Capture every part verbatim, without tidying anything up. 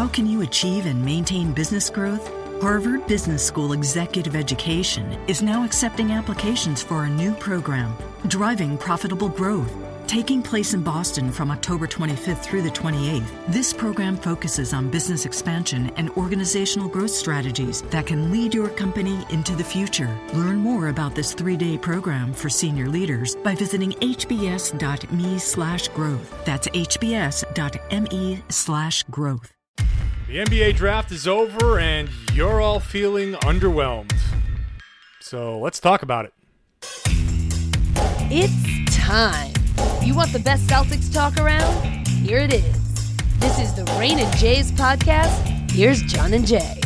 How can you achieve and maintain business growth? Harvard Business School Executive Education is now accepting applications for a new program, Driving Profitable Growth. Taking place in Boston from October twenty-fifth through the twenty-eighth, this program focuses on business expansion and organizational growth strategies that can lead your company into the future. Learn more about this three-day program for senior leaders by visiting hbs.me slash growth. That's hbs.me slash growth. The N B A draft is over and you're all feeling underwhelmed. So let's talk about it. It's time. You want the best Celtics talk around? Here it is. This is the Rain and Jays podcast. Here's John and Jay.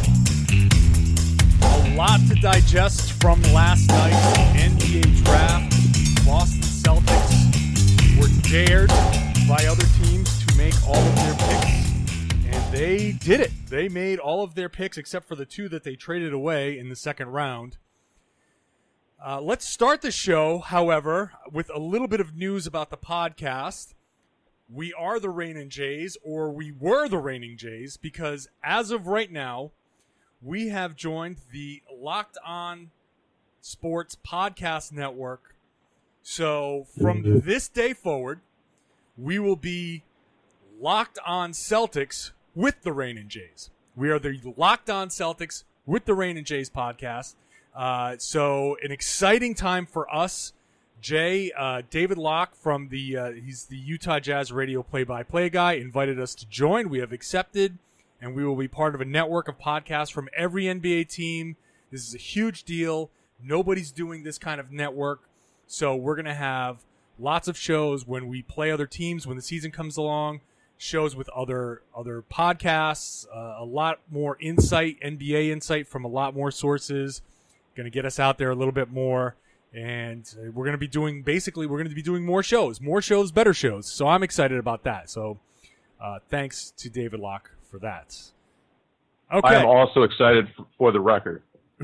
A lot to digest from last night's N B A draft. Boston Celtics were dared by other teams to make all of their picks, and they did it. They made all of their picks except for the two that they traded away in the second round. Uh, let's start the show, however, with a little bit of news about the podcast. We are the Reigning Jays, or we were the Reigning Jays, because as of right now, we have joined the Locked On Sports Podcast Network. So from this day forward, we will be Locked On Celtics with the Reigning Jays. We are the Locked On Celtics with the Reigning Jays podcast. Uh, so an exciting time for us. Jay, uh, David Locke from the, uh, he's the Utah Jazz radio play-by-play guy, invited us to join. We have accepted, and we will be part of a network of podcasts from every N B A team. This is a huge deal. Nobody's doing this kind of network. So we're going to have lots of shows when we play other teams, when the season comes along, shows with other, other podcasts, uh, a lot more insight, N B A insight from a lot more sources. Going to get us out there a little bit more, and we're going to be doing basically we're going to be doing more shows, more shows, better shows. So I'm excited about that. So uh, thanks to David Locke for that. Okay. I am also excited f- for the record.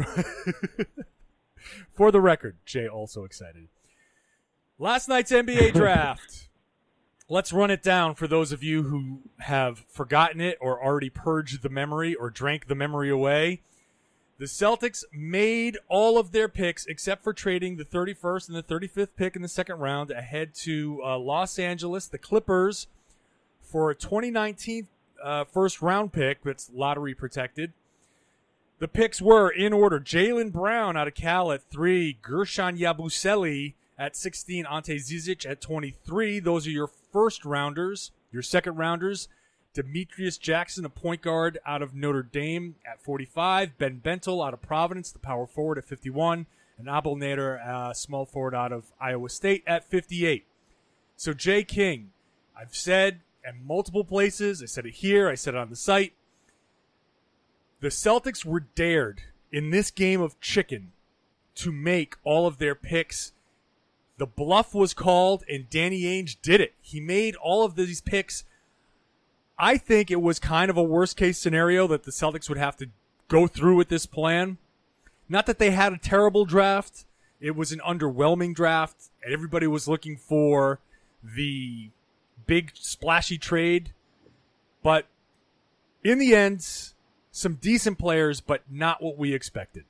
For the record, Jay also excited. Last night's N B A draft. Let's run it down for those of you who have forgotten it or already purged the memory or drank the memory away. The Celtics made all of their picks except for trading the thirty-first and the thirty-fifth pick in the second round ahead to uh, Los Angeles, the Clippers, for a twenty nineteen uh, first round pick that's lottery protected. The picks were in order: Jaylen Brown out of Cal at three, Gershon Yabusele at sixteen, Ante Zizic at twenty-three. Those are your first rounders. Your second rounders: Demetrius Jackson, a point guard out of Notre Dame at forty-five. Ben Bentel out of Providence, the power forward at fifty-one. And Abel Nader, uh, small forward out of Iowa State at fifty-eight. So Jay King, I've said at multiple places, I said it here, I said it on the site, the Celtics were dared in this game of chicken to make all of their picks. The bluff was called, and Danny Ainge did it. He made all of these picks. I think it was kind of a worst-case scenario that the Celtics would have to go through with this plan. Not that they had a terrible draft. It was an underwhelming draft, and everybody was looking for the big, splashy trade. But in the end, some decent players, but not what we expected.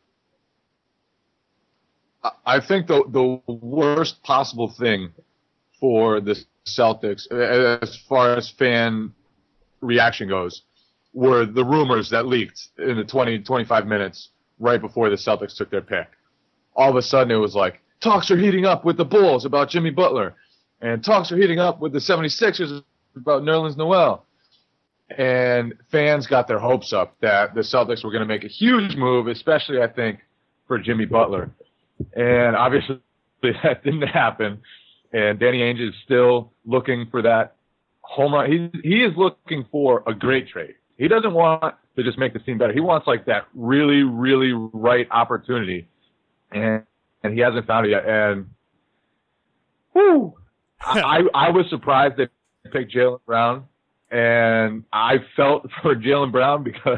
I think the the worst possible thing for the Celtics, as far as fan reaction goes, were the rumors that leaked in the twenty, twenty-five minutes right before the Celtics took their pick. All of a sudden it was like, talks are heating up with the Bulls about Jimmy Butler, and talks are heating up with the seventy-sixers about Nerlens Noel. And fans got their hopes up that the Celtics were going to make a huge move, especially, I think, for Jimmy Butler. And obviously that didn't happen. And Danny Ainge is still looking for that home run. He, he is looking for a great trade. He doesn't want to just make the team better. He wants like that really, really right opportunity. And and he hasn't found it yet. And whew, I, I was surprised they picked Jaylen Brown. And I felt for Jaylen Brown because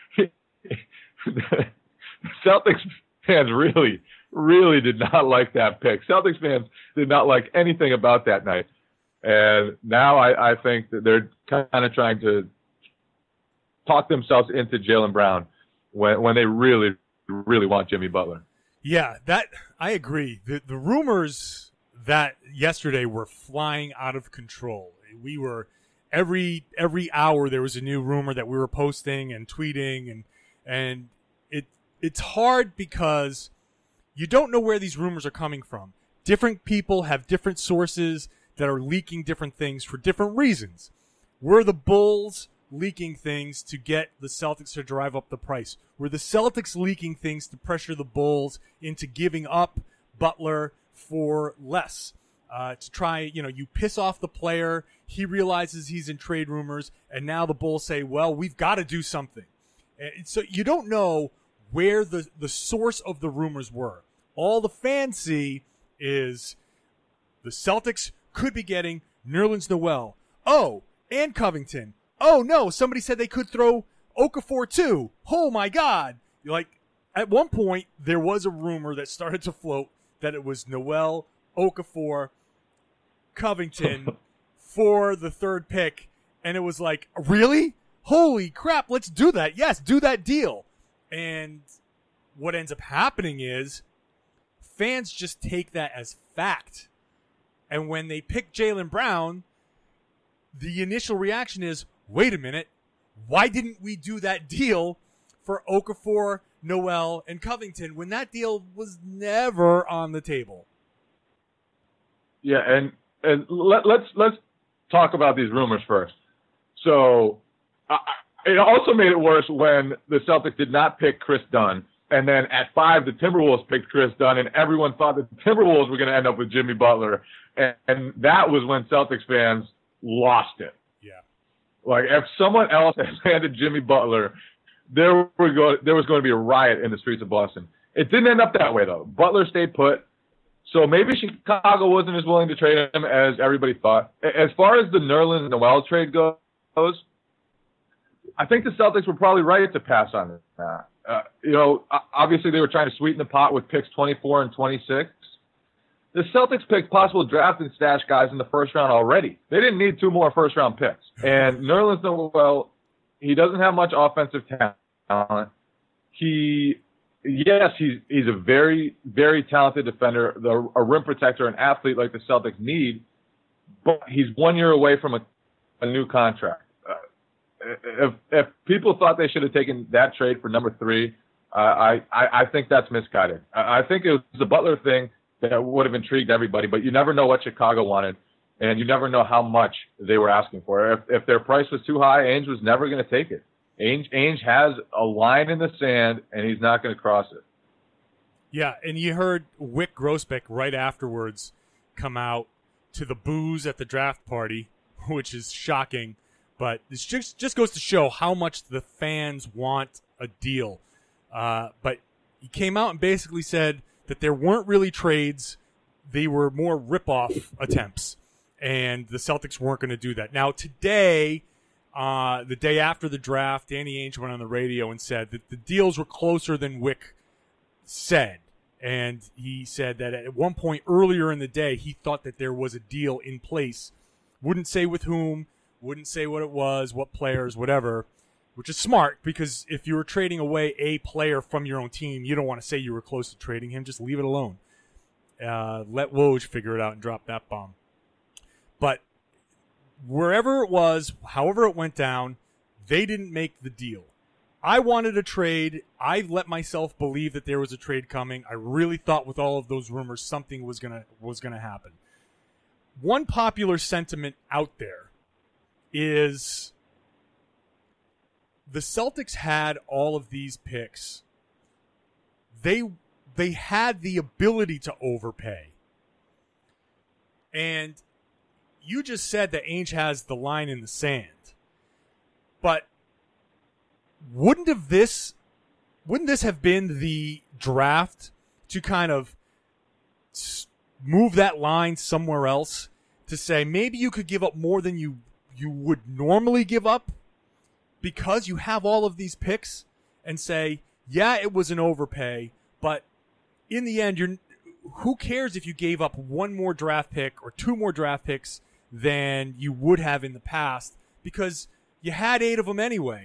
the Celtics fans really, really did not like that pick. Celtics fans did not like anything about that night. And now I, I think that they're kind of trying to talk themselves into Jaylen Brown when when they really, really want Jimmy Butler. Yeah, that I agree. The the rumors that yesterday were flying out of control. We were every every hour there was a new rumor that we were posting and tweeting, and and it it's hard because you don't know where these rumors are coming from. Different people have different sources that are leaking different things for different reasons. Were the Bulls leaking things to get the Celtics to drive up the price? Were the Celtics leaking things to pressure the Bulls into giving up Butler for less? Uh, to try, you know, you piss off the player, he realizes he's in trade rumors, and now the Bulls say, well, we've got to do something. And so you don't know where the, the source of the rumors were. All the fans see is the Celtics could be getting Nerlens Noel. Oh, and Covington. Oh, no, somebody said they could throw Okafor too. Oh, my God. Like, at one point, there was a rumor that started to float that it was Noel, Okafor, Covington for the third pick. And it was like, really? Holy crap, let's do that. Yes, do that deal. And what ends up happening is fans just take that as fact. And when they pick Jaylen Brown, the initial reaction is, wait a minute, why didn't we do that deal for Okafor, Noel, and Covington when that deal was never on the table? Yeah, and and let, let's let's talk about these rumors first. So uh, it also made it worse when the Celtics did not pick Chris Dunn, and then at five the Timberwolves picked Chris Dunn, and everyone thought the Timberwolves were going to end up with Jimmy Butler, and, and that was when Celtics fans lost it. Yeah, like if someone else had landed Jimmy Butler, there were go there was going to be a riot in the streets of Boston. It didn't end up that way though. Butler stayed put. So maybe Chicago wasn't as willing to trade him as everybody thought. As far as the Nerlens Noel trade goes, I think the Celtics were probably right to pass on that. Uh, you know, obviously they were trying to sweeten the pot with picks twenty-four and twenty-six. The Celtics picked possible draft and stash guys in the first round already. They didn't need two more first-round picks. And Nerlens Noel, he doesn't have much offensive talent. He... Yes, he's he's a very, very talented defender, the, a rim protector, an athlete like the Celtics need, but he's one year away from a, a new contract. Uh, if if people thought they should have taken that trade for number three, uh, I, I, I think that's misguided. I, I think it was the Butler thing that would have intrigued everybody, but you never know what Chicago wanted, and you never know how much they were asking for. If, if their price was too high, Ainge was never going to take it. Ainge, Ainge has a line in the sand, and he's not going to cross it. Yeah, and you heard Wyc Grousbeck right afterwards come out to the boos at the draft party, which is shocking. But this just, just goes to show how much the fans want a deal. Uh, but he came out and basically said that there weren't really trades. They were more rip-off attempts, and the Celtics weren't going to do that. Now, today... Uh, the day after the draft, Danny Ainge went on the radio and said that the deals were closer than Wyc said. And he said that at one point earlier in the day, he thought that there was a deal in place. Wouldn't say with whom, wouldn't say what it was, what players, whatever, which is smart because if you were trading away a player from your own team, you don't want to say you were close to trading him. Just leave it alone. Uh, let Woj figure it out and drop that bomb. But wherever it was, however it went down, they didn't make the deal. I wanted a trade. I let myself believe that there was a trade coming. I really thought with all of those rumors something was gonna was gonna happen. One popular sentiment out there is the Celtics had all of these picks. They they had the ability to overpay. And you just said that Ainge has the line in the sand, but wouldn't have this, wouldn't this have been the draft to kind of move that line somewhere else to say maybe you could give up more than you you would normally give up because you have all of these picks and say, yeah, it was an overpay, but in the end, you're who cares if you gave up one more draft pick or two more draft picks than you would have in the past because you had eight of them anyway.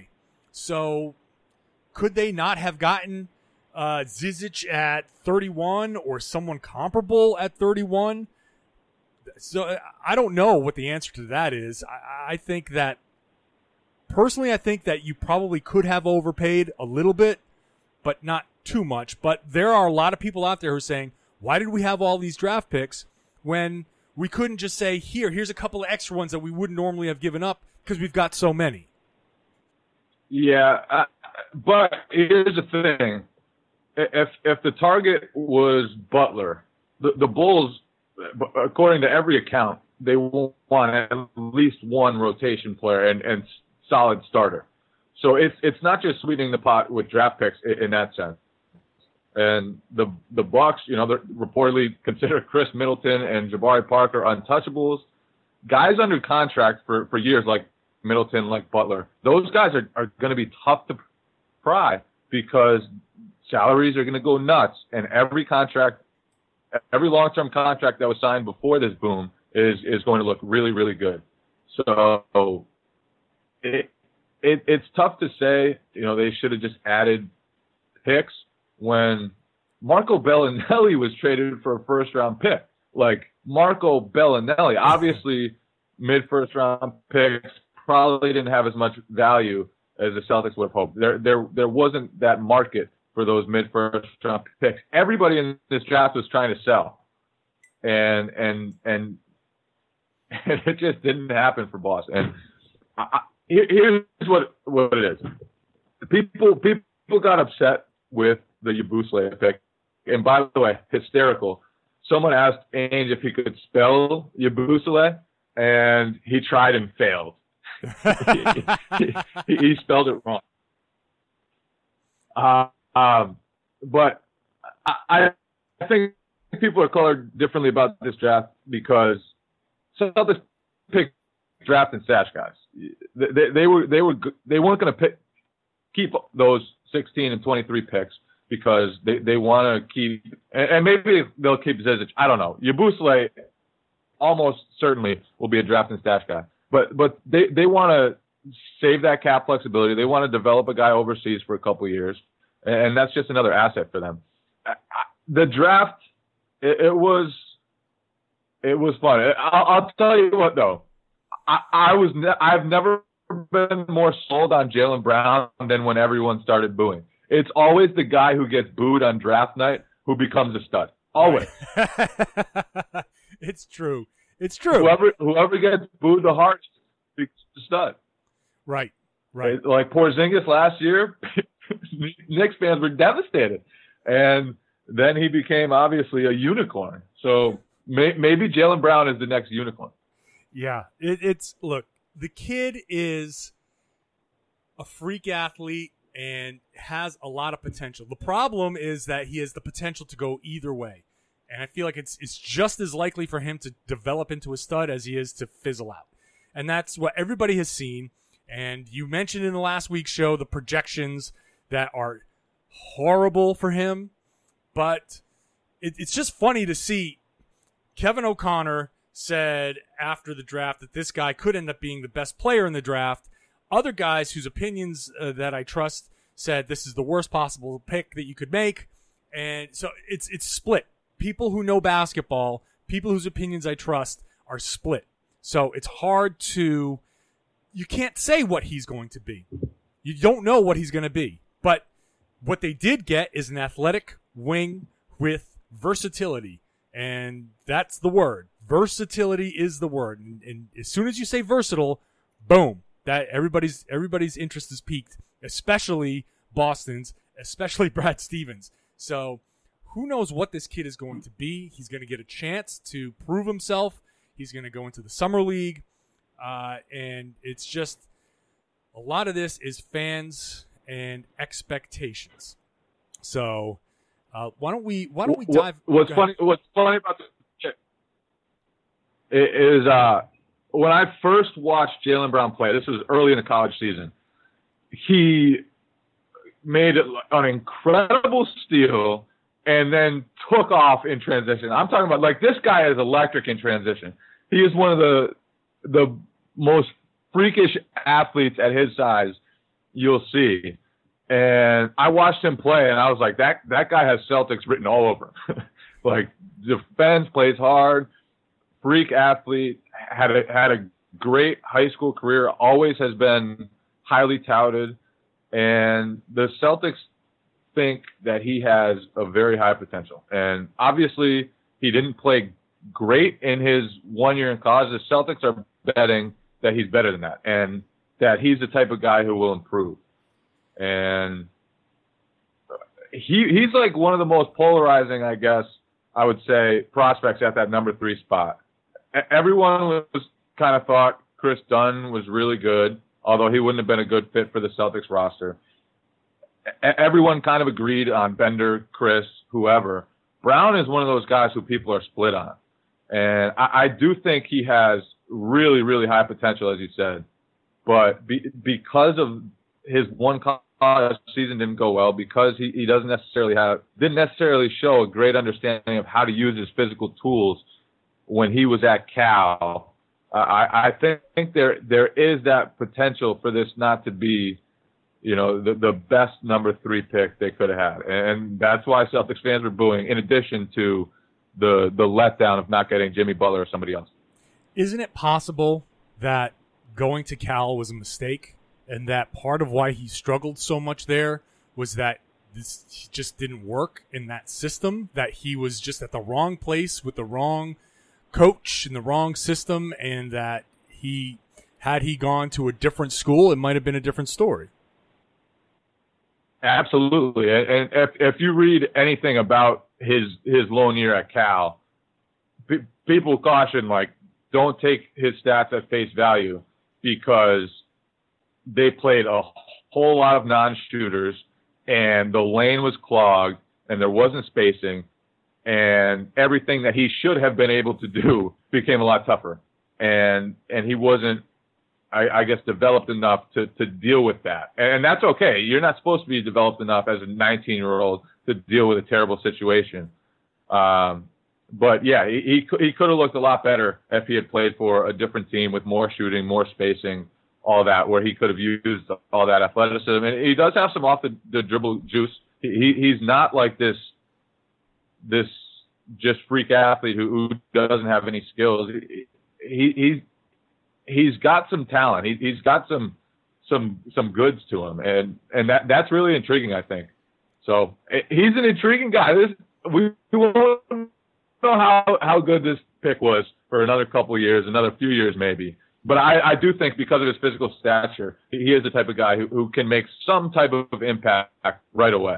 So could they not have gotten uh, Zizic at thirty-one or someone comparable at thirty-one? So I don't know what the answer to that is. I, I think that, personally, I think that you probably could have overpaid a little bit, but not too much. But there are a lot of people out there who are saying, why did we have all these draft picks when we couldn't just say, here, here's a couple of extra ones that we wouldn't normally have given up because we've got so many? Yeah, uh, but here's the thing. If if the target was Butler, the, the Bulls, according to every account, they want at least one rotation player and, and solid starter. So it's it's not just sweetening the pot with draft picks in, in that sense. And the the Bucks, you know, they reportedly consider Chris Middleton and Jabari Parker untouchables. Guys under contract for, for years like Middleton, like Butler, those guys are, are going to be tough to pry because salaries are going to go nuts, and every contract, every long-term contract that was signed before this boom is is going to look really, really good. So it, it it's tough to say, you know, they should have just added picks when Marco Bellinelli was traded for a first-round pick. Like, Marco Bellinelli, obviously mid-first round picks probably didn't have as much value as the Celtics would have hoped. There there there wasn't that market for those mid-first round picks. Everybody in this draft was trying to sell. And and and, and it just didn't happen for Boston. And I, I, here's what what it is. People people got upset with the Yabusele pick. And by the way, hysterical. Someone asked Ainge if he could spell Yabusele, and he tried and failed. he, he, he spelled it wrong. Uh, um, but I, I think people are colored differently about this draft because Celtics picked draft and stash guys. They, they, they were they were they weren't going to pick keep those sixteen and twenty-three picks because they, they want to keep and, and maybe they'll keep Zizic. I don't know. Yabusele almost certainly will be a draft and stash guy. But but they, they want to save that cap flexibility. They want to develop a guy overseas for a couple of years, and that's just another asset for them. The draft, it, it was it was fun. I'll, I'll tell you what though, I, I was ne- I've never been more sold on Jaylen Brown than when everyone started booing. It's always the guy who gets booed on draft night who becomes a stud. Always. It's true. It's true. Whoever whoever gets booed the hardest becomes a stud. Right. Right. Like Porzingis last year, Knicks fans were devastated, and then he became obviously a unicorn. So may, maybe Jaylen Brown is the next unicorn. Yeah. It, it's look. The kid is a freak athlete and has a lot of potential. The problem is that he has the potential to go either way. And I feel like it's it's just as likely for him to develop into a stud as he is to fizzle out. And that's what everybody has seen. And you mentioned in the last week's show the projections that are horrible for him. But it, it's just funny to see Kevin O'Connor said after the draft that this guy could end up being the best player in the draft. Other guys whose opinions uh, that I trust said this is the worst possible pick that you could make. And so it's it's split. People who know basketball, people whose opinions I trust, are split. So it's hard to, you can't say what he's going to be. You don't know what he's going to be. But what they did get is an athletic wing with versatility. And that's the word. Versatility is the word. And, and as soon as you say versatile, boom, that everybody's everybody's interest is piqued, especially Boston's, especially Brad Stevens. So who knows what this kid is going to be? He's going to get a chance to prove himself. He's going to go into the summer league. Uh, and it's just a lot of this is fans and expectations. So uh, why don't we why don't we dive? What's funny? What's funny about this is uh, when I first watched Jaylen Brown play. This was early in the college season. He made an incredible steal and then took off in transition. I'm talking about, like, this guy is electric in transition. He is one of the the most freakish athletes at his size. you'll see. And I watched him play, and I was like, that that guy has Celtics written all over him. Like, defends, plays hard, freak athlete, had a, had a great high school career, always has been highly touted. And the Celtics think that he has a very high potential. And obviously, he didn't play great in his one year in college. The Celtics are betting that he's better than that, and that he's the type of guy who will improve. And he he's like one of the most polarizing, I guess, I would say, prospects at that number three spot. Everyone was kind of thought Chris Dunn was really good, although he wouldn't have been a good fit for the Celtics roster. Everyone kind of agreed on Bender, Chris, whoever. Brown is one of those guys who people are split on. And I, I do think he has really, really high potential, as you said. But be, because of his one college season didn't go well, because he, he doesn't necessarily have, didn't necessarily show a great understanding of how to use his physical tools when he was at Cal, uh, I, I think, think there there is that potential for this not to be, you know, the, the best number three pick they could have had. And that's why Celtics fans were booing, in addition to the the letdown of not getting Jimmy Butler or somebody else. Isn't it possible that going to Cal was a mistake, and that part of why he struggled so much there was that this just didn't work in that system, that he was just at the wrong place with the wrong coach in the wrong system, and that he, had he gone to a different school, it might have been a different story? Absolutely. And if if you read anything about his his lone year at Cal, p- people caution, like, don't take his stats at face value, because they played a whole lot of non-shooters, and the lane was clogged, and there wasn't spacing, and everything that he should have been able to do became a lot tougher. And and he wasn't, I, I guess, developed enough to, to deal with that. And that's okay. You're not supposed to be developed enough as a nineteen-year-old to deal with a terrible situation. Um, but, yeah, he, he, he could have looked a lot better if he had played for a different team with more shooting, more spacing, all that, where he could have used all that athleticism. And he does have some off the, the dribble juice. He, he's not like this this just freak athlete who, who doesn't have any skills. He, he he's he's got some talent. He, he's got some some some goods to him, and and that that's really intriguing, I think. So he's an intriguing guy. This we, we won't know how how good this pick was for another couple of years, another few years maybe. But I, I do think because of his physical stature, he is the type of guy who, who can make some type of impact right away.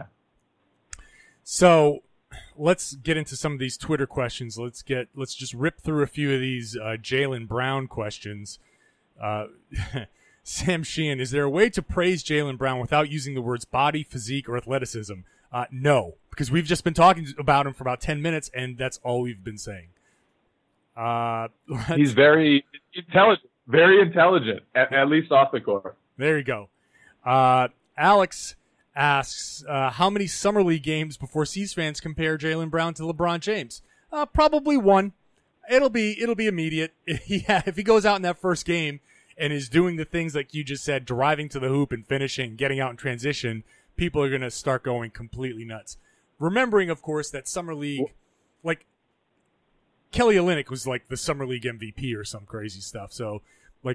So let's get into some of these Twitter questions. Let's get let's just rip through a few of these uh, Jaylen Brown questions. Uh, Sam Sheehan, is there a way to praise Jaylen Brown without using the words body, physique, or athleticism? Uh, no, because we've just been talking about him for about ten minutes, and that's all we've been saying. Uh, He's very intelligent, very intelligent, at, at least off the court. There you go. Uh, Alex asks, uh, how many Summer League games before C's fans compare Jaylen Brown to LeBron James? Uh, probably one. It'll be it'll be immediate. If he, if he goes out in that first game and is doing the things like you just said, driving to the hoop and finishing, getting out in transition, people are going to start going completely nuts. Remembering, of course, that Summer League, like, Kelly Olynyk was like the Summer League M V P or some crazy stuff. So, like,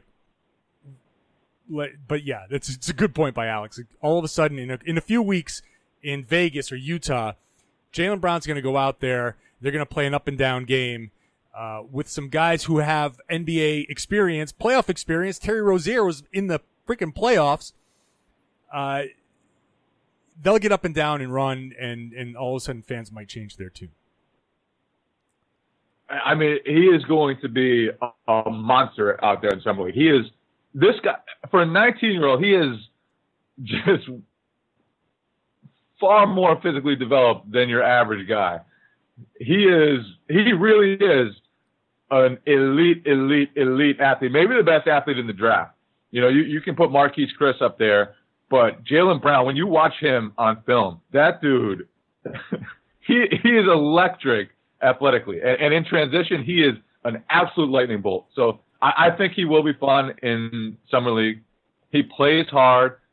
but yeah, that's it's a good point by Alex. All of a sudden, in a, in a few weeks in Vegas or Utah, Jaylen Brown's going to go out there. They're going to play an up and down game uh, with some guys who have N B A experience, playoff experience. Terry Rozier was in the freaking playoffs. Uh, they'll get up and down and run, and, and all of a sudden fans might change their tune. I mean, he is going to be a, a monster out there in Summer League. He is this guy for a nineteen-year-old. He is just far more physically developed than your average guy. He is. He really is an elite, elite, elite athlete. Maybe the best athlete in the draft. You know, you, you can put Marquise Chris up there, but Jaylen Brown, when you watch him on film, that dude, he he is electric athletically, and, and in transition, he is an absolute lightning bolt. So I, I think he will be fun in Summer League. He plays hard.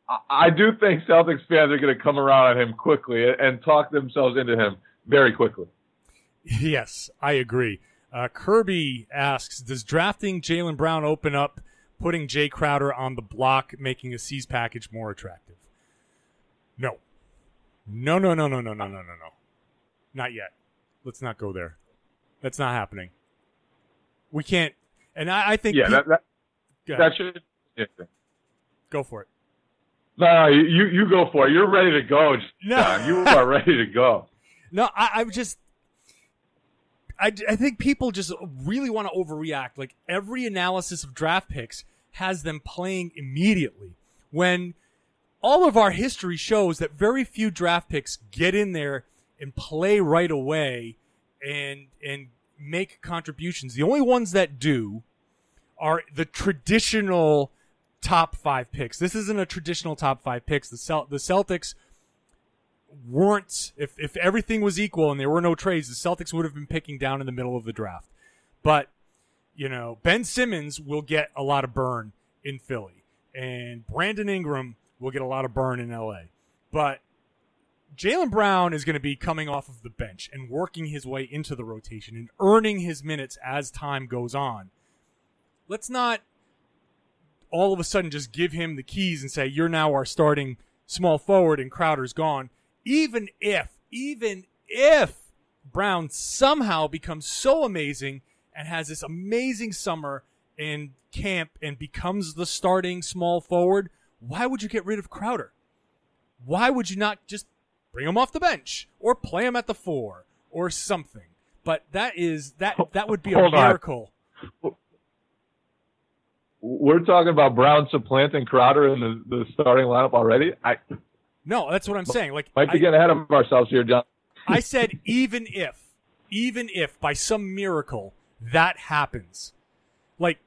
I do think Celtics fans are going to come around on him quickly and talk themselves into him very quickly. Yes, I agree. Uh, Kirby asks, does drafting Jaylen Brown open up putting Jay Crowder on the block, making a C's package more attractive? No. No, no, no, no, no, no, no, no, no. Not yet. Let's not go there. That's not happening. We can't. And I, I think. Yeah, pe- that that, that should. Yeah. Go for it. No, no, you you go for it. You're ready to go, John. No. You are ready to go. No, I, I'm just. I, I think people just really want to overreact. Like, every analysis of draft picks has them playing immediately, when all of our history shows that very few draft picks get in there and play right away and and make contributions. The only ones that do are the traditional top five picks. This isn't a traditional top five picks. The Cel- the Celtics weren't, if, if everything was equal and there were no trades, the Celtics would have been picking down in the middle of the draft. But, you know, Ben Simmons will get a lot of burn in Philly, and Brandon Ingram will get a lot of burn in L A. But Jaylen Brown is going to be coming off of the bench and working his way into the rotation and earning his minutes as time goes on. Let's not all of a sudden just give him the keys and say, you're now our starting small forward and Crowder's gone. Even if, even if Brown somehow becomes so amazing and has this amazing summer in camp and becomes the starting small forward, why would you get rid of Crowder? Why would you not just bring him off the bench or play him at the four or something? But that is that that would be a Hold on. miracle. We're talking about Brown supplanting Crowder in the, the starting lineup already. I No, that's what I'm saying. Like, might be I, getting ahead of ourselves here, John. I said even if, even if by some miracle that happens, like,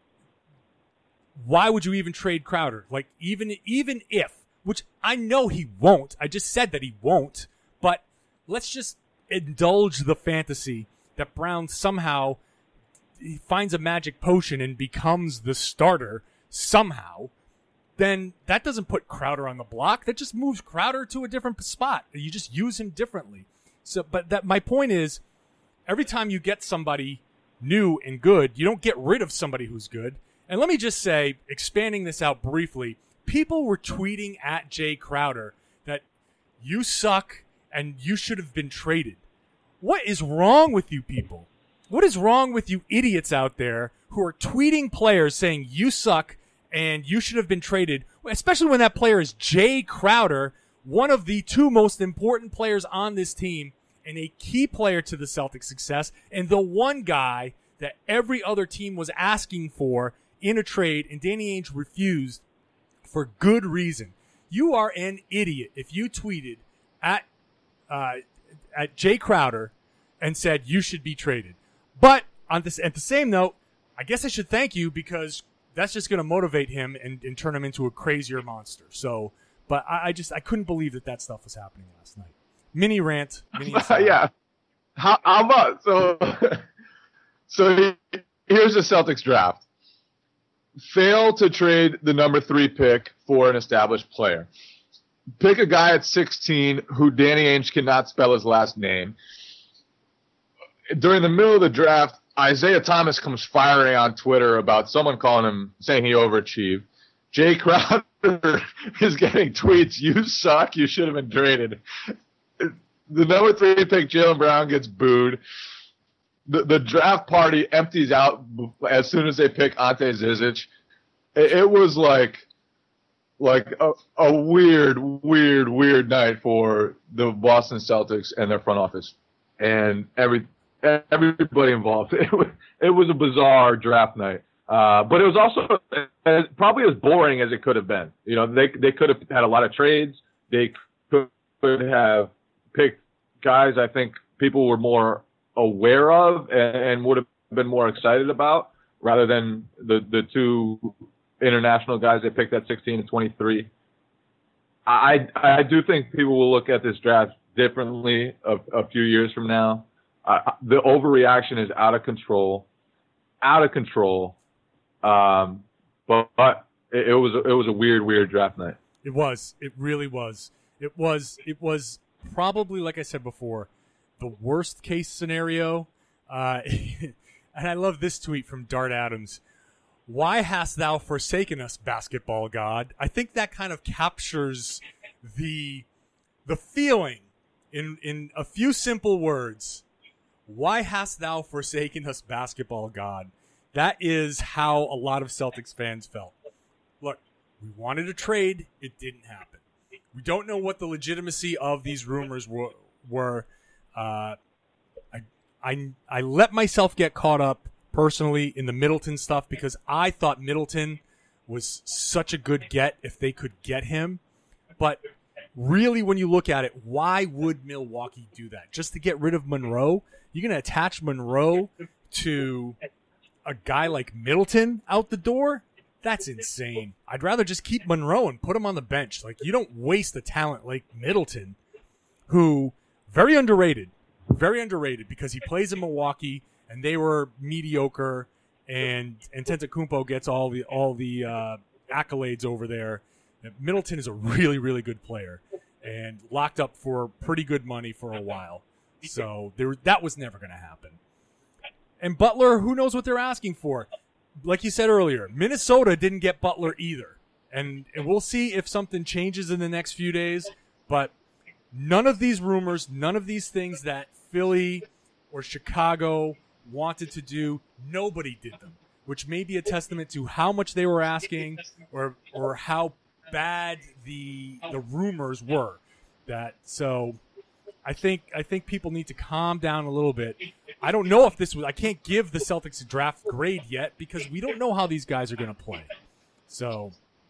why would you even trade Crowder? Like, even even if, which I know he won't. I just said that he won't. But let's just indulge the fantasy that Brown somehow finds a magic potion and becomes the starter somehow. Then that doesn't put Crowder on the block. That just moves Crowder to a different spot. You just use him differently. So, but that my point is, every time you get somebody new and good, you don't get rid of somebody who's good. And let me just say, expanding this out briefly, people were tweeting at Jay Crowder that you suck and you should have been traded. What is wrong with you people? What is wrong with you idiots out there who are tweeting players saying you suck and you should have been traded, especially when that player is Jay Crowder, one of the two most important players on this team and a key player to the Celtics' success, and the one guy that every other team was asking for in a trade, and Danny Ainge refused for good reason. You are an idiot if you tweeted at uh, at Jay Crowder and said you should be traded. But on this, at the same note, I guess I should thank you, because that's just going to motivate him and, and turn him into a crazier monster. So, but I, I just I couldn't believe that that stuff was happening last night. Mini rant. Mini yeah. How, how about so? So here's the Celtics draft. Fail to trade the number three pick for an established player. Pick a guy at sixteen who Danny Ainge cannot spell his last name. During the middle of the draft, Isaiah Thomas comes firing on Twitter about someone calling him, saying he overachieved. Jay Crowder is getting tweets, you suck, you should have been traded. The number three pick, Jaylen Brown, gets booed. The, the draft party empties out as soon as they pick Ante Zizic. It, it was like like a, a weird, weird, weird night for the Boston Celtics and their front office and every everybody involved. It was, it was a bizarre draft night. Uh, but it was also as, probably as boring as it could have been. You know, they they could have had a lot of trades. They could have picked guys I think people were more aware of and, and would have been more excited about, rather than the, the two international guys they picked at sixteen and twenty-three. I I do think people will look at this draft differently a, a few years from now. Uh, the overreaction is out of control, out of control. Um, but, but it, it was it was a weird, weird draft night. It was. It really was. It was. It was probably, like I said before, the worst case scenario. Uh, and I love this tweet from Dart Adams. Why hast thou forsaken us, basketball god? I think that kind of captures the the feeling in in a few simple words. Why hast thou forsaken us, basketball god? That is how a lot of Celtics fans felt. Look, we wanted a trade. It didn't happen. We don't know what the legitimacy of these rumors were. were. Uh, I, I, I let myself get caught up personally in the Middleton stuff because I thought Middleton was such a good get if they could get him. But really, when you look at it, why would Milwaukee do that? Just to get rid of Monroe? You're going to attach Monroe to a guy like Middleton out the door? That's insane. I'd rather just keep Monroe and put him on the bench. Like, you don't waste a talent like Middleton, who very underrated, very underrated because he plays in Milwaukee and they were mediocre, and Antetokounmpo gets all the all the uh, accolades over there. Middleton is a really, really good player and locked up for pretty good money for a while. So there, that was never going to happen. And Butler, who knows what they're asking for? Like you said earlier, Minnesota didn't get Butler either. And, and we'll see if something changes in the next few days. But none of these rumors, none of these things that Philly or Chicago wanted to do, nobody did them, which may be a testament to how much they were asking or or how bad the the rumors were. That so I think I think people need to calm down a little bit. I don't know if this was. I can't give the Celtics a draft grade yet because we don't know how these guys are going to play. So,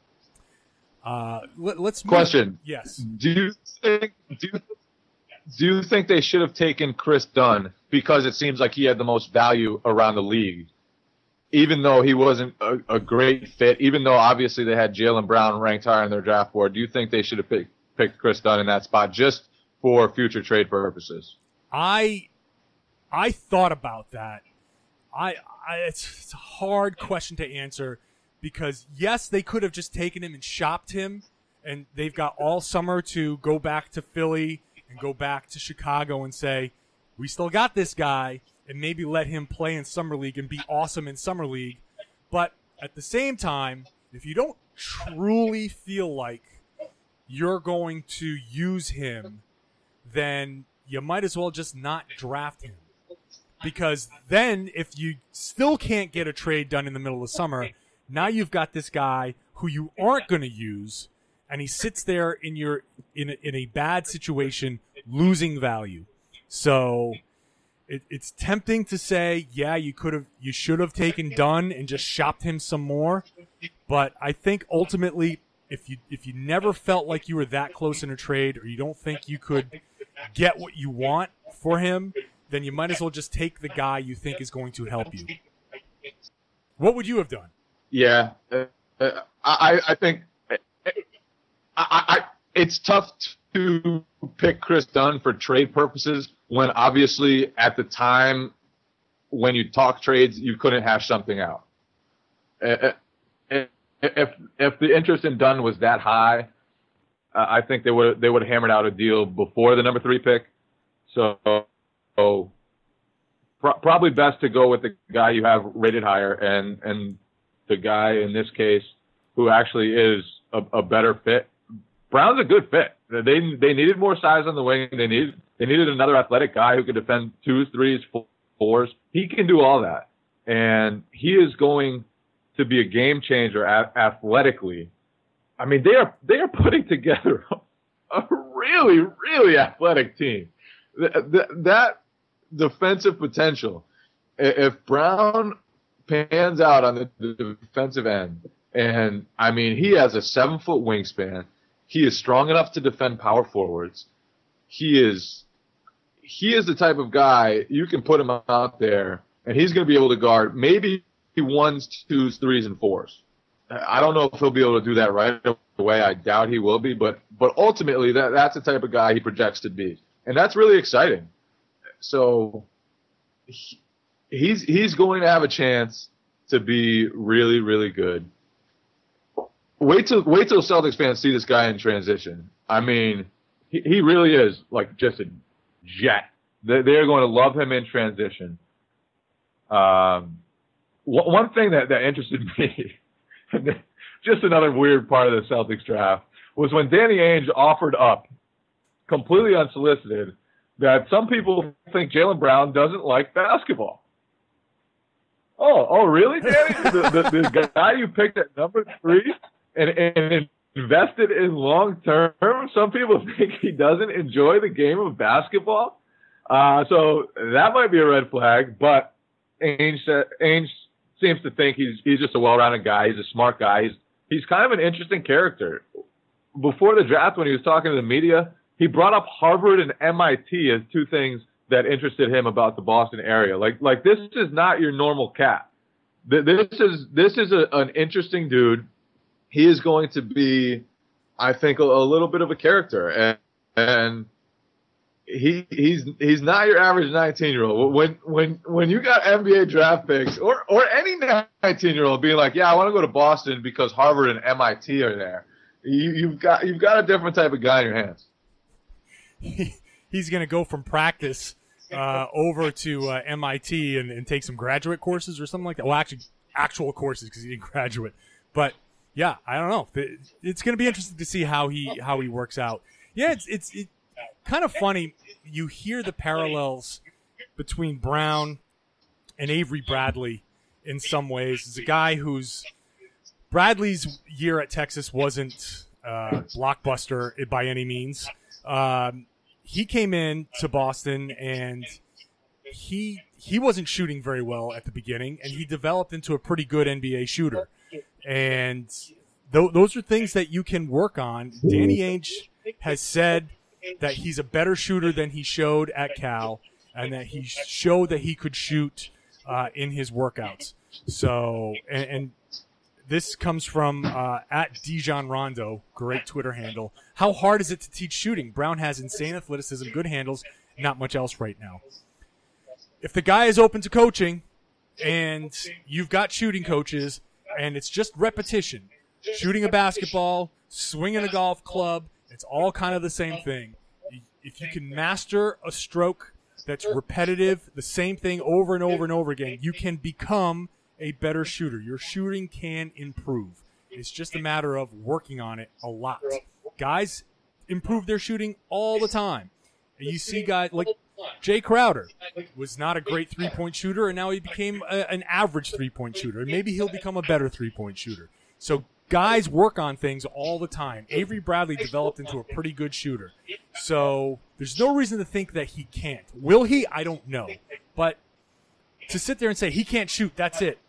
uh, let, let's move. Question. Yes. Do you think do you, do you think they should have taken Chris Dunn because it seems like he had the most value around the league, even though he wasn't a, a great fit? Even though obviously they had Jaylen Brown ranked higher on their draft board, do you think they should have picked, picked Chris Dunn in that spot just for future trade purposes? I. I thought about that. I, I it's, it's a hard question to answer because, yes, they could have just taken him and shopped him, and they've got all summer to go back to Philly and go back to Chicago and say, we still got this guy, and maybe let him play in Summer League and be awesome in Summer League. But at the same time, if you don't truly feel like you're going to use him, then you might as well just not draft him. Because then if you still can't get a trade done in the middle of summer, now you've got this guy who you aren't going to use, and he sits there in your in a, in a bad situation, losing value. So it, it's tempting to say, yeah, you could have, you should have taken Dunn and just shopped him some more. But I think ultimately, if you if you never felt like you were that close in a trade, or you don't think you could get what you want for him, then you might as well just take the guy you think is going to help you. What would you have done? Yeah, uh, I, I think I, I, it's tough to pick Chris Dunn for trade purposes when obviously at the time when you talk trades, you couldn't hash something out. If if the interest in Dunn was that high, I think they would they would have hammered out a deal before the number three pick. So. So pro- probably best to go with the guy you have rated higher, and, and the guy in this case who actually is a, a better fit. Brown's a good fit. They they needed more size on the wing. They needed they needed another athletic guy who could defend twos, threes, fours. He can do all that, and he is going to be a game changer a- athletically. I mean, they are they are putting together a really really athletic team. That, that defensive potential, if Brown pans out on the defensive end, and I mean, he has a seven foot wingspan. He is strong enough to defend power forwards. He is, he is the type of guy you can put him out there and he's going to be able to guard maybe ones, twos, threes, and fours. I don't know if he'll be able to do that right away. I doubt he will be, but, but ultimately that, that's the type of guy he projects to be. And that's really exciting. So he, he's he's going to have a chance to be really, really good. wait till wait till Celtics fans see this guy in transition. I mean, he, he really is like just a jet. They're, they're going to love him in transition. Um, one thing that, that interested me, just another weird part of the Celtics draft, was when Danny Ainge offered up, completely unsolicited, that some people think Jaylen Brown doesn't like basketball. Oh, oh, really, Danny? the, the, the guy you picked at number three and, and invested in long term, some people think he doesn't enjoy the game of basketball. Uh, so that might be a red flag, but Ainge, Ainge seems to think he's he's just a well-rounded guy. He's a smart guy. He's, he's kind of an interesting character. Before the draft, when he was talking to the media, he brought up Harvard and M I T as two things that interested him about the Boston area. Like, like this is not your normal cat. This is this is a, an interesting dude. He is going to be, I think, a, a little bit of a character, and and he he's he's not your average nineteen-year-old. When when when you got N B A draft picks or or any nineteen-year-old being like, yeah, I want to go to Boston because Harvard and M I T are there, you, you've got you've got a different type of guy in your hands. He, he's going to go from practice uh, over to uh, M I T and, and take some graduate courses or something like that. Well, actually, actual courses because he didn't graduate. But yeah, I don't know. It's going to be interesting to see how he how he works out. Yeah, it's it's it, kind of funny. You hear the parallels between Brown and Avery Bradley in some ways. It's a guy who's Bradley's year at Texas wasn't uh, blockbuster by any means. Um, he came in to Boston and he he wasn't shooting very well at the beginning, and he developed into a pretty good N B A shooter. And th- those are things that you can work on. Danny Ainge has said that he's a better shooter than he showed at Cal, and that he showed that he could shoot uh, in his workouts. So, and, and this comes from uh, at Dijon Rondo, great Twitter handle. How hard is it to teach shooting? Brown has insane athleticism, good handles, not much else right now. If the guy is open to coaching, and you've got shooting coaches, and it's just repetition, shooting a basketball, swinging a golf club, it's all kind of the same thing. If you can master a stroke that's repetitive, the same thing over and over and over again, you can become a better shooter. Your shooting can improve. It's just a matter of working on it a lot. Guys improve their shooting all the time. And you see guys like Jay Crowder was not a great three-point shooter, and now he became a, an average three-point shooter. And maybe he'll become a better three-point shooter. So guys work on things all the time. Avery Bradley developed into a pretty good shooter. So there's no reason to think that he can't. Will he? I don't know. But to sit there and say he can't shoot, that's it.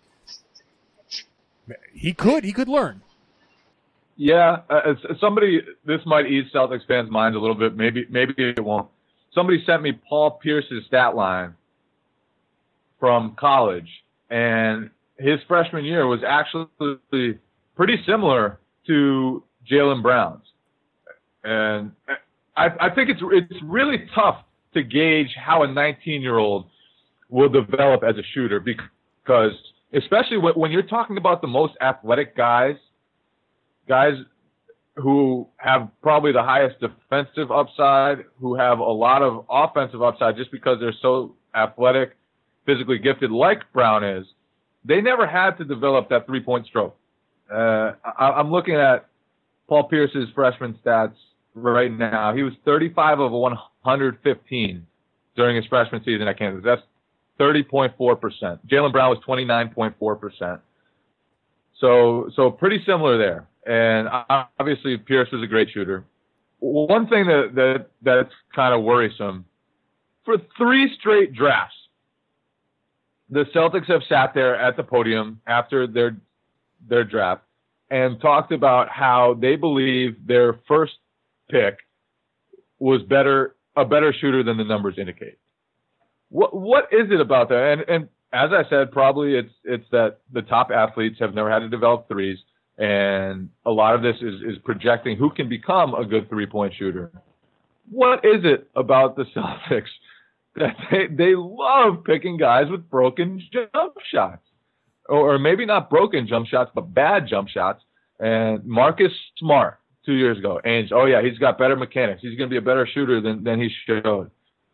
He could. He could learn. Yeah, uh, somebody, this might ease Celtics fans' minds a little bit. Maybe maybe it won't. Somebody sent me Paul Pierce's stat line from college, and his freshman year was actually pretty similar to Jaylen Brown's. And I, I think it's it's really tough to gauge how a nineteen-year-old will develop as a shooter, because especially when you're talking about the most athletic guys, guys who have probably the highest defensive upside, who have a lot of offensive upside just because they're so athletic, physically gifted like Brown is, they never had to develop that three-point stroke. Uh, I, I'm looking at Paul Pierce's freshman stats right now. He was thirty-five of one hundred fifteen during his freshman season at Kansas. That's thirty point four percent. Jaylen Brown was twenty-nine point four percent. So, so pretty similar there. And obviously, Pierce was a great shooter. One thing that, that that's kind of worrisome, for three straight drafts, the Celtics have sat there at the podium after their their draft and talked about how they believe their first pick was better, a better shooter than the numbers indicate. What what is it about that? And and as I said, probably it's it's that the top athletes have never had to develop threes, and a lot of this is, is projecting who can become a good three-point shooter. What is it about the Celtics that they, they love picking guys with broken jump shots? Or, or maybe not broken jump shots, but bad jump shots. And Marcus Smart, two years ago, Ainge, oh, yeah, he's got better mechanics. He's going to be a better shooter than, than he showed.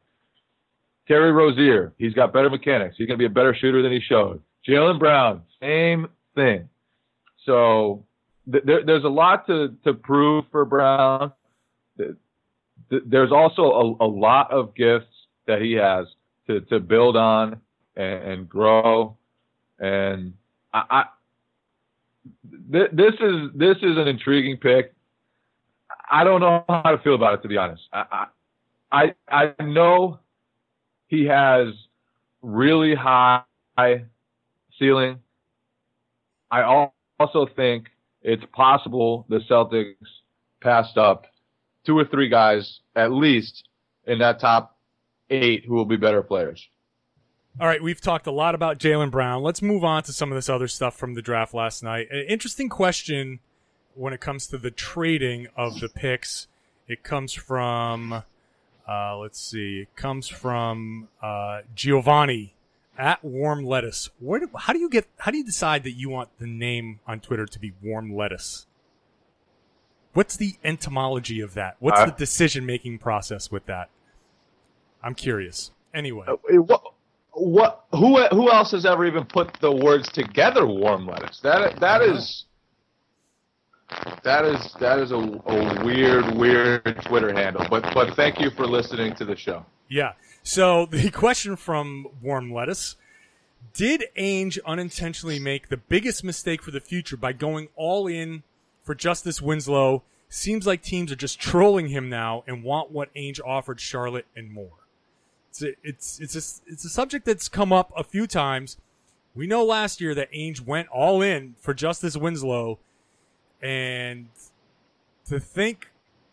Terry Rozier, he's got better mechanics. He's going to be a better shooter than he showed. Jaylen Brown, same thing. So th- there, there's a lot to, to prove for Brown. Th- th- there's also a, a lot of gifts that he has to, to build on and, and grow. And I, I th- this is this is an intriguing pick. I don't know how to feel about it, to be honest. I I, I know he has really high ceiling. I also think it's possible the Celtics passed up two or three guys at least in that top eight who will be better players. All right, we've talked a lot about Jaylen Brown. Let's move on to some of this other stuff from the draft last night. An interesting question when it comes to the trading of the picks. It comes from, uh, let's see, it comes from uh, Giovanni at Warm Lettuce. Where do, how do you get? How do you decide that you want the name on Twitter to be Warm Lettuce? What's the etymology of that? What's uh, the decision-making process with that? I'm curious. Anyway, uh, what, what? Who? Who else has ever even put the words together? Warm Lettuce. That that is. That is that is a, a weird, weird Twitter handle. But but thank you for listening to the show. Yeah. So the question from Warm Lettuce: did Ainge unintentionally make the biggest mistake for the future by going all in for Justice Winslow? Seems like teams are just trolling him now and want what Ainge offered Charlotte and more. It's a, it's it's a, it's a subject that's come up a few times. We know last year that Ainge went all in for Justice Winslow. And to think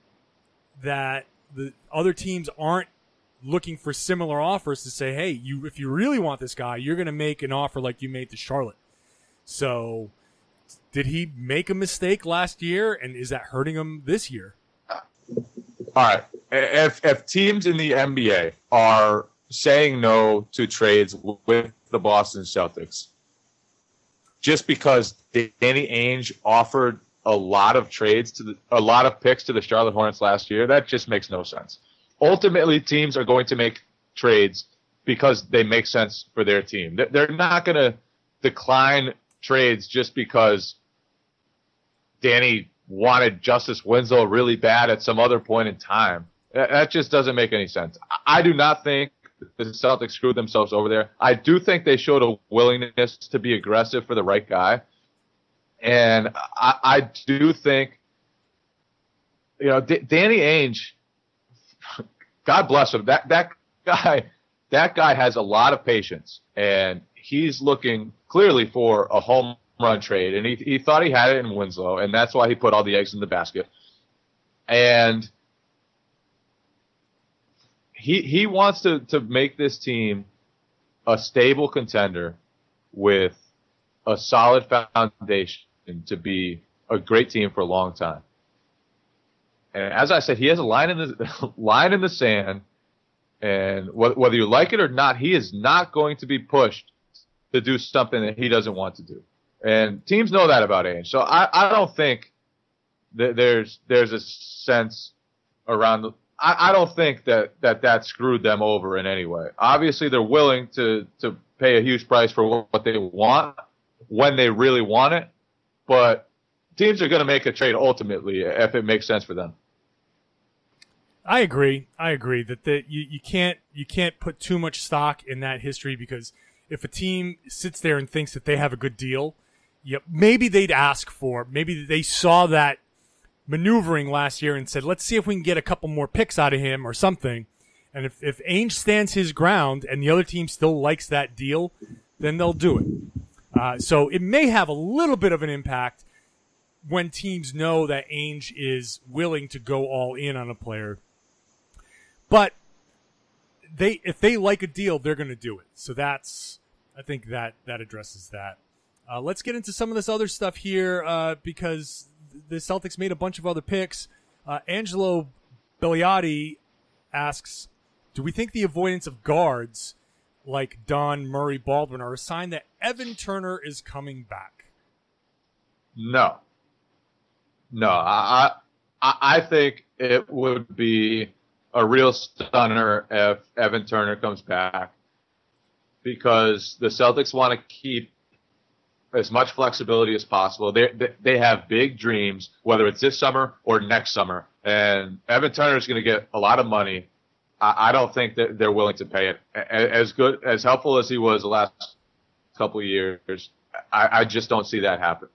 that the other teams aren't looking for similar offers to say, hey, you if you really want this guy, you're going to make an offer like you made to Charlotte. So did he make a mistake last year, and is that hurting him this year? All right. If, if teams in the N B A are saying no to trades with the Boston Celtics just because Danny Ainge offered a lot of trades to the, a lot of picks to the Charlotte Hornets last year, that just makes no sense. Ultimately, teams are going to make trades because they make sense for their team. They're not going to decline trades just because Danny wanted Justice Winslow really bad at some other point in time. That just doesn't make any sense. I do not think the Celtics screwed themselves over there. I do think they showed a willingness to be aggressive for the right guy. And I, I do think, you know, D- Danny Ainge, God bless him. That that guy, that guy has a lot of patience, and he's looking clearly for a home run trade. And he he thought he had it in Winslow, and that's why he put all the eggs in the basket. And he he wants to to make this team a stable contender with a solid foundation to be a great team for a long time. And as I said, he has a line in the line in the sand, and whether you like it or not, he is not going to be pushed to do something that he doesn't want to do. And teams know that about Ainge. So I, I don't think that there's there's a sense around the, I, I don't think that, that that screwed them over in any way. Obviously, they're willing to, to pay a huge price for what they want when they really want it, but teams are going to make a trade ultimately if it makes sense for them. I agree. I agree that the, you, you can't you can't put too much stock in that history, because if a team sits there and thinks that they have a good deal, yep, maybe they'd ask for, maybe they saw that maneuvering last year and said, let's see if we can get a couple more picks out of him or something. And if, if Ainge stands his ground and the other team still likes that deal, then they'll do it. Uh, so it may have a little bit of an impact when teams know that Ainge is willing to go all in on a player. But they, if they like a deal, they're going to do it. So that's, I think that, that addresses that. Uh, let's get into some of this other stuff here, uh, because the Celtics made a bunch of other picks. Uh, Angelo Belliati asks, do we think the avoidance of guards like Don, Murray, Baldwin are a sign that Evan Turner is coming back? No. No, I, I I think it would be a real stunner if Evan Turner comes back, because the Celtics want to keep as much flexibility as possible. They they have big dreams, whether it's this summer or next summer, and Evan Turner is going to get a lot of money. I, I don't think that they're willing to pay it. As good, as helpful as he was the last couple of years, I, I just don't see that happen.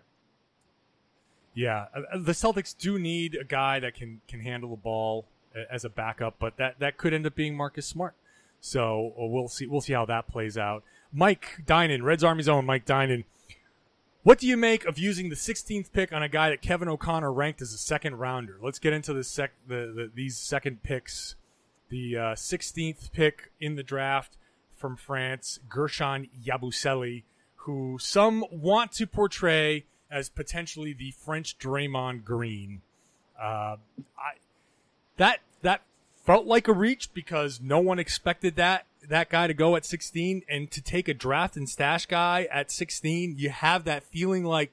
Yeah, the Celtics do need a guy that can, can handle the ball as a backup, but that, that could end up being Marcus Smart. So we'll see we'll see how that plays out. Mike Dinan, Reds Army's own Mike Dinan. What do you make of using the sixteenth pick on a guy that Kevin O'Connor ranked as a second rounder? Let's get into the sec the, the these second picks. The uh, sixteenth pick in the draft from France, Gershon Yabusele, who some want to portray as potentially the French Draymond Green. Uh, I that that felt like a reach because no one expected that that guy to go at sixteen, and to take a draft and stash guy at sixteen, you have that feeling like,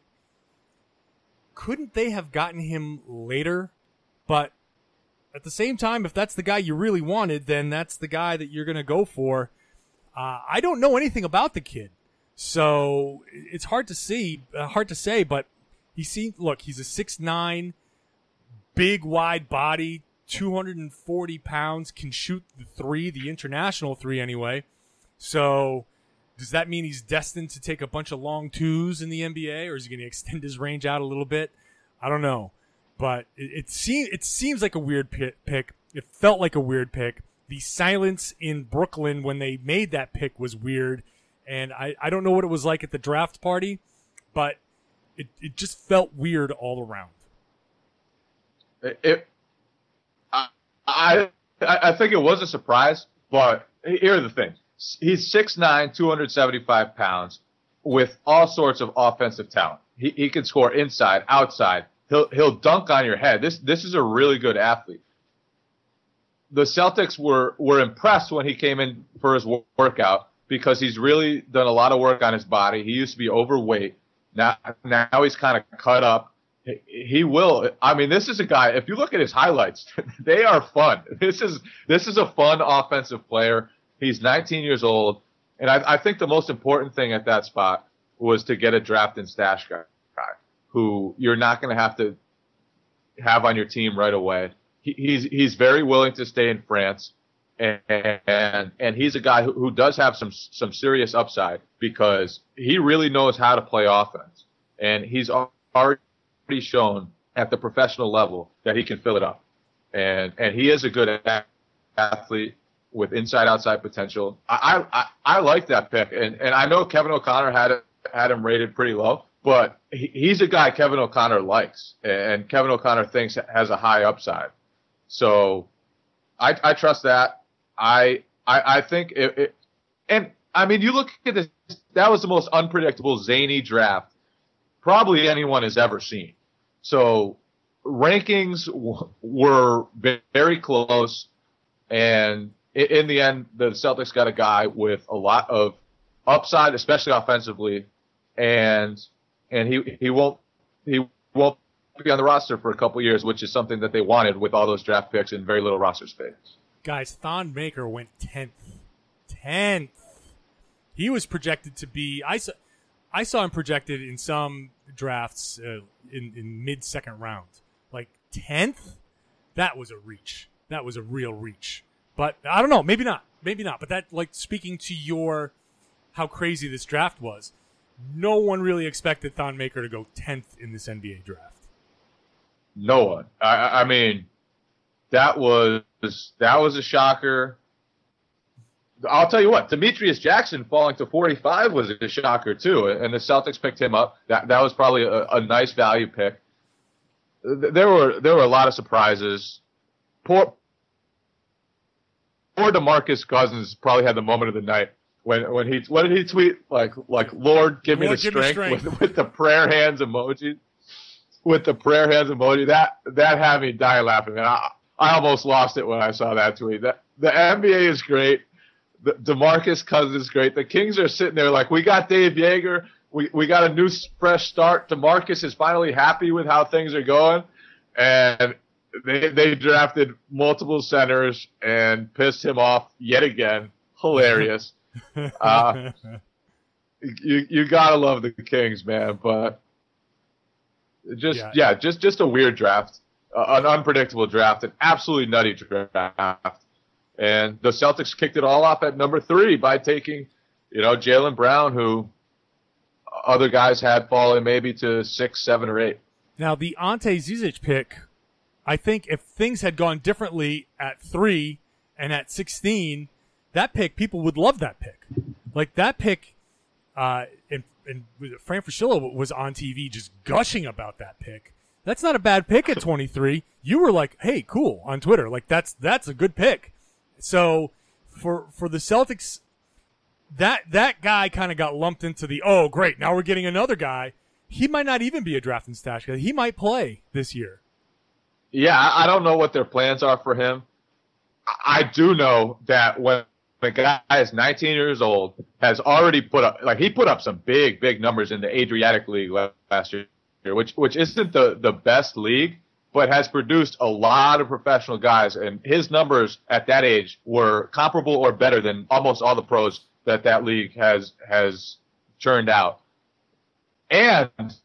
couldn't they have gotten him later? But at the same time, if that's the guy you really wanted, then that's the guy that you're going to go for. Uh, I don't know anything about the kid, so it's hard to see, uh, hard to say. But he seems look, he's a six nine, big, wide body, two hundred forty pounds, can shoot the three, the international three anyway. So does that mean he's destined to take a bunch of long twos in the N B A, or is he going to extend his range out a little bit? I don't know. But it, it, seem, it seems like a weird pick. It felt like a weird pick. The silence in Brooklyn when they made that pick was weird. And I, I don't know what it was like at the draft party, but it, it just felt weird all around. It, it I, I I think it was a surprise, but here are the things. He's six nine, two hundred seventy-five pounds with all sorts of offensive talent. He, he can score inside, outside. He'll he'll dunk on your head. This this is a really good athlete. The Celtics were were impressed when he came in for his workout because he's really done a lot of work on his body. He used to be overweight. Now now he's kind of cut up. He, he will. I mean, this is a guy. If you look at his highlights, they are fun. This is this is a fun offensive player. He's nineteen years old, and I, I think the most important thing at that spot was to get a draft and stash guy. Who you're not going to have to have on your team right away. He, he's he's very willing to stay in France, and and, and he's a guy who, who does have some some serious upside because he really knows how to play offense, and he's already shown at the professional level that he can fill it up, and and he is a good athlete with inside outside potential. I I, I like that pick, and and I know Kevin O'Connor had it, had him rated pretty low. But he's a guy Kevin O'Connor likes, and Kevin O'Connor thinks has a high upside. So I, I trust that. I I, I think it, it, and I mean, you look at this. That was the most unpredictable, zany draft probably anyone has ever seen. So rankings w- were very close, and in the end, the Celtics got a guy with a lot of upside, especially offensively, and. And he he won't he won't be on the roster for a couple of years, which is something that they wanted with all those draft picks and very little roster space. Guys, Thon Maker went tenth. tenth. He was projected to be I saw I saw him projected in some drafts uh, in in mid second round. Like tenth? That was a reach. That was a real reach. But I don't know, maybe not. Maybe not. But that, like, speaking to your how crazy this draft was. No one really expected Thon Maker to go tenth in this N B A draft. No one. I, I mean, that was that was a shocker. I'll tell you what, Demetrius Jackson falling to forty-five was a shocker too, and the Celtics picked him up. That that was probably a, a nice value pick. There were there were a lot of surprises. Poor poor DeMarcus Cousins probably had the moment of the night. When when he what did he tweet like like Lord give me Lord, the give me strength, strength. With, with the prayer hands emoji, with the prayer hands emoji that that had me die laughing, and I I almost lost it when I saw that tweet. That the N B A is great, the, DeMarcus Cousins is great. The Kings are sitting there like we got Dave Yeager, we, we got a new fresh start. DeMarcus is finally happy with how things are going, and they they drafted multiple centers and pissed him off yet again. Hilarious. uh, you you gotta love the Kings, man. But just yeah, yeah just just a weird draft, uh, an unpredictable draft, an absolutely nutty draft. And the Celtics kicked it all off at number three by taking, you know, Jaylen Brown, who other guys had fallen maybe to six, seven, or eight. Now, the Ante Zizic pick, I think if things had gone differently at three and at sixteen, that pick, people would love that pick. Like, that pick, uh, and, and Fran Fraschilla was on T V just gushing about that pick. That's not a bad pick at twenty-three. You were like, hey, cool, on Twitter. Like, that's that's a good pick. So for for the Celtics, that that guy kind of got lumped into the, oh, great, now we're getting another guy. He might not even be a draft and stash guy. He might play this year. Yeah, I don't know what their plans are for him. I do know that when a guy is nineteen years old, has already put up, like he put up some big, big numbers in the Adriatic League last year, which which isn't the, the best league, but has produced a lot of professional guys, and his numbers at that age were comparable or better than almost all the pros that that league has has churned out. And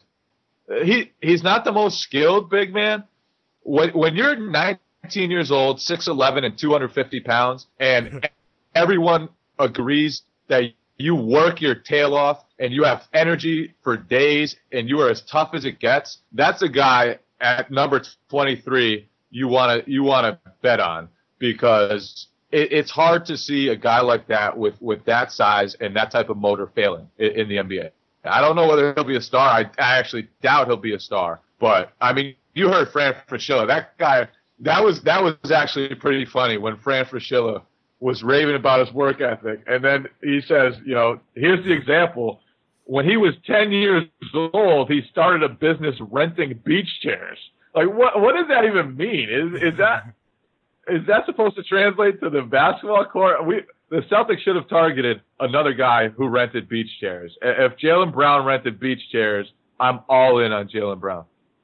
he he's not the most skilled big man. When when you're nineteen years old, six eleven, and two hundred fifty pounds, and everyone agrees that you work your tail off and you have energy for days and you are as tough as it gets, that's a guy at number twenty-three you want to you want to bet on, because it, it's hard to see a guy like that with, with that size and that type of motor failing in, in the N B A. I don't know whether he'll be a star. I, I actually doubt he'll be a star. But, I mean, you heard Fran Fraschilla. That guy, that was that was actually pretty funny when Fran Fraschilla was raving about his work ethic. And then he says, you know, here's the example. When he was ten years old, he started a business renting beach chairs. Like, what what does that even mean? Is is that is that supposed to translate to the basketball court? We the Celtics should have targeted another guy who rented beach chairs. If Jaylen Brown rented beach chairs, I'm all in on Jaylen Brown.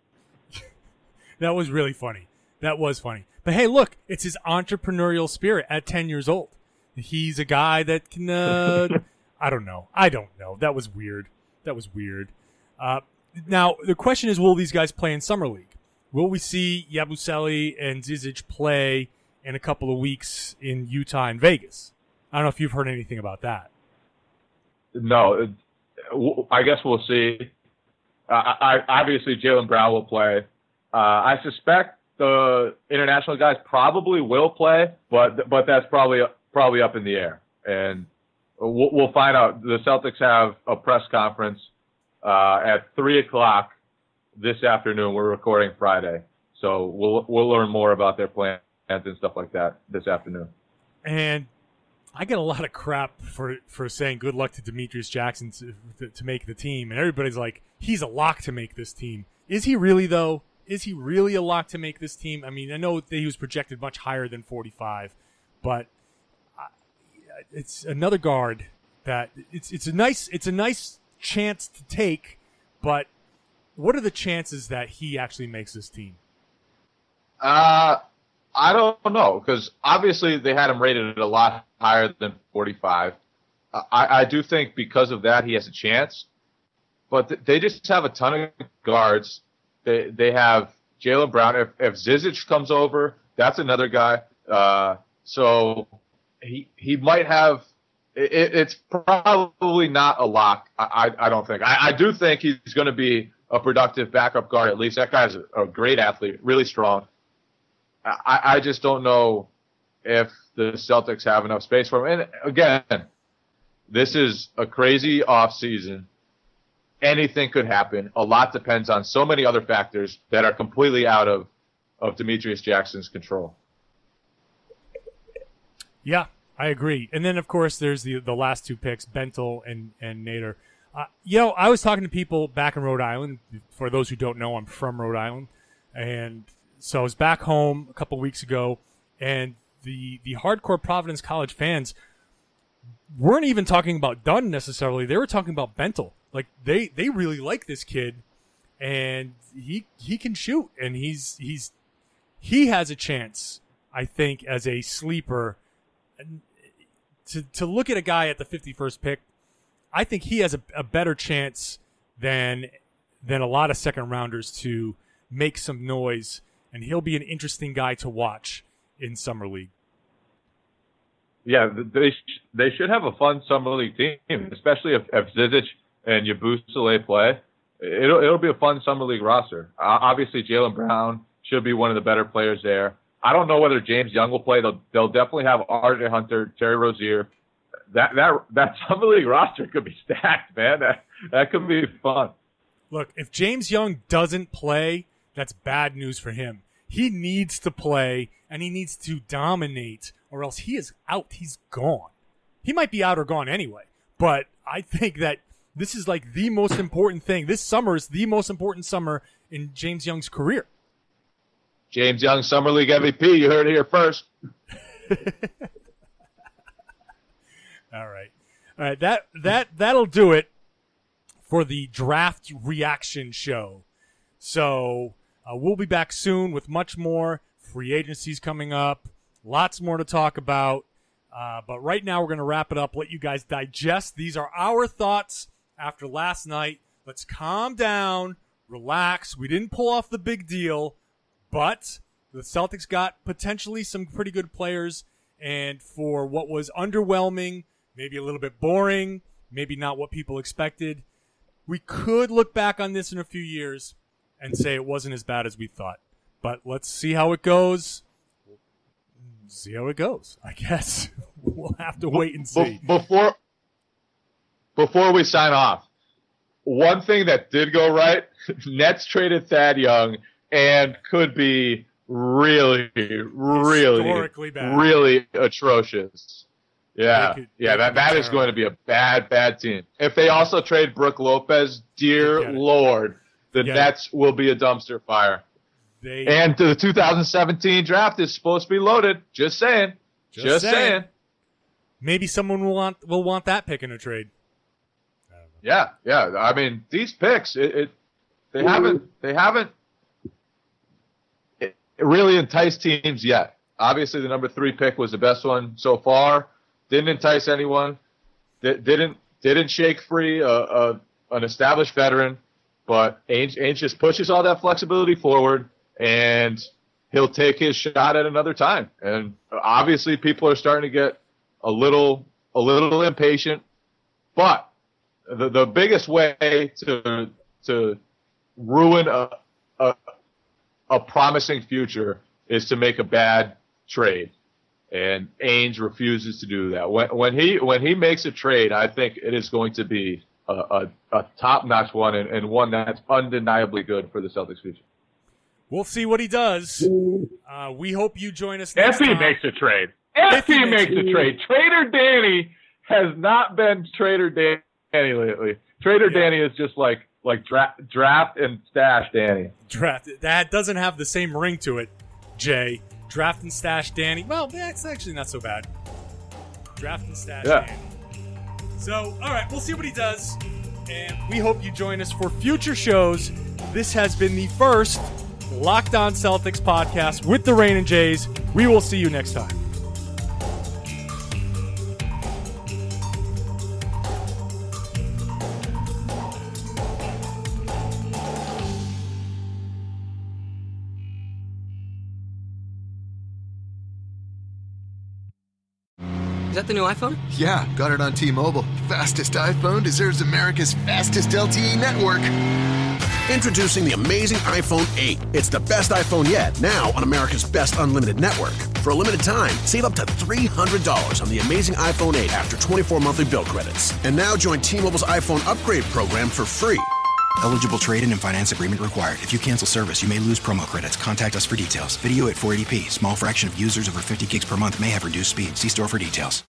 That was really funny. That was funny. But hey, look, it's his entrepreneurial spirit at ten years old. He's a guy that can. Uh, I don't know. I don't know. That was weird. That was weird. Uh, now, the question is, will these guys play in Summer League? Will we see Yabusele and Zizic play in a couple of weeks in Utah and Vegas? I don't know if you've heard anything about that. No. I guess we'll see. Uh, I, obviously, Jaylen Brown will play. Uh, I suspect the international guys probably will play, but but that's probably probably up in the air. And We'll, we'll find out. The Celtics have a press conference uh, at three o'clock this afternoon. We're recording Friday, so we'll we'll learn more about their plans and stuff like that this afternoon. And I get a lot of crap for, for saying good luck to Demetrius Jackson to, to, to make the team, and everybody's like, he's a lock to make this team. Is he really, though? Is he really a lock to make this team? I mean, I know that he was projected much higher than forty-five, but it's another guard that it's it's a nice it's a nice chance to take, but what are the chances that he actually makes this team? Uh, I don't know, because obviously they had him rated a lot higher than forty-five. Uh, I, I do think because of that he has a chance, but th- they just have a ton of guards. They they have Jaylen Brown. If if Zizic comes over, that's another guy. Uh, so. He he might have. It, it's probably not a lock. I I, I don't think. I, I do think he's going to be a productive backup guard at least. That guy's a, a great athlete, really strong. I I just don't know if the Celtics have enough space for him. And again, this is a crazy off season. Anything could happen. A lot depends on so many other factors that are completely out of of Demetrius Jackson's control. Yeah, I agree. And then, of course, there's the the last two picks, Bentel and, and Nader. Uh, you know, I was talking to people back in Rhode Island. For those who don't know, I'm from Rhode Island. And so I was back home a couple weeks ago, and the, the hardcore Providence College fans weren't even talking about Dunn necessarily. They were talking about Bentel. Like they, they really like this kid, and he he can shoot, and he's he's he has a chance, I think, as a sleeper. To to look at a guy at the fifty-first pick, I think he has a, a better chance than than a lot of second rounders to make some noise, and he'll be an interesting guy to watch in Summer League. Yeah, they sh- they should have a fun Summer League team, especially if, if Zizic and Yabusele play. It'll it'll be a fun Summer League roster. Uh, obviously, Jaylen Brown should be one of the better players there. I don't know whether James Young will play. They'll they'll definitely have R J Hunter, Terry Rozier. That that that Summer League roster could be stacked, man. That that could be fun. Look, if James Young doesn't play, that's bad news for him. He needs to play, and he needs to dominate, or else he is out. He's gone. He might be out or gone anyway, but I think that this is like the most important thing. This summer is the most important summer in James Young's career. James Young, Summer League M V P. You heard it here first. All right. All right. That, that, that'll do it for the draft reaction show. So uh, we'll be back soon with much more. Free agencies coming up. Lots more to talk about. Uh, but right now we're going to wrap it up, let you guys digest. These are our thoughts after last night. Let's calm down, relax. We didn't pull off the big deal, but the Celtics got potentially some pretty good players. And for what was underwhelming, maybe a little bit boring, maybe not what people expected, we could look back on this in a few years and say it wasn't as bad as we thought. But let's see how it goes. See how it goes, I guess. We'll have to wait and see. Before, before we sign off, one thing that did go right, Nets traded Thad Young and could be really, really, bad. really atrocious. Yeah, could, yeah, that, that is going to be a bad, bad team. If they also trade Brook Lopez, dear Lord, the Nets it. will be a dumpster fire. They, and the two thousand seventeen draft is supposed to be loaded. Just saying. Just, Just saying. saying. Maybe someone will want will want that pick in a trade. Yeah, yeah. I mean, these picks, it, it they haven't they haven't it really enticed teams yet. Obviously, the number three pick was the best one so far. Didn't entice anyone. Didn't didn't shake free a, a an established veteran. But Ainge, Ainge just pushes all that flexibility forward, and he'll take his shot at another time. And obviously, people are starting to get a little a little impatient. But the the biggest way to to ruin a a, a promising future is to make a bad trade. And Ainge refuses to do that. When when he when he makes a trade, I think it is going to be a, a, a top-notch one and, and one that's undeniably good for the Celtics' future. We'll see what he does. Uh, we hope you join us next time. If he makes a trade. If, if he, he makes, makes a trade. Trader Danny has not been Trader Danny lately. Trader yeah. Danny is just like like dra- draft and stash Danny. Draft. That doesn't have the same ring to it, Jay. Draft and stash Danny. Well, that's actually not so bad. Draft and stash yeah. Danny. So, all right, we'll see what he does. And we hope you join us for future shows. This has been the first Locked On Celtics podcast with the Rain and Jays. We will see you next time. Is that the new iPhone? Yeah, got it on T-Mobile. Fastest iPhone deserves America's fastest L T E network. Introducing the amazing iPhone eight. It's the best iPhone yet, now on America's best unlimited network. For a limited time, save up to three hundred dollars on the amazing iPhone eight after twenty-four monthly bill credits. And now join T-Mobile's iPhone upgrade program for free. Eligible trade-in and finance agreement required. If you cancel service, you may lose promo credits. Contact us for details. Video at four eighty p. Small fraction of users over fifty gigs per month may have reduced speed. See store for details.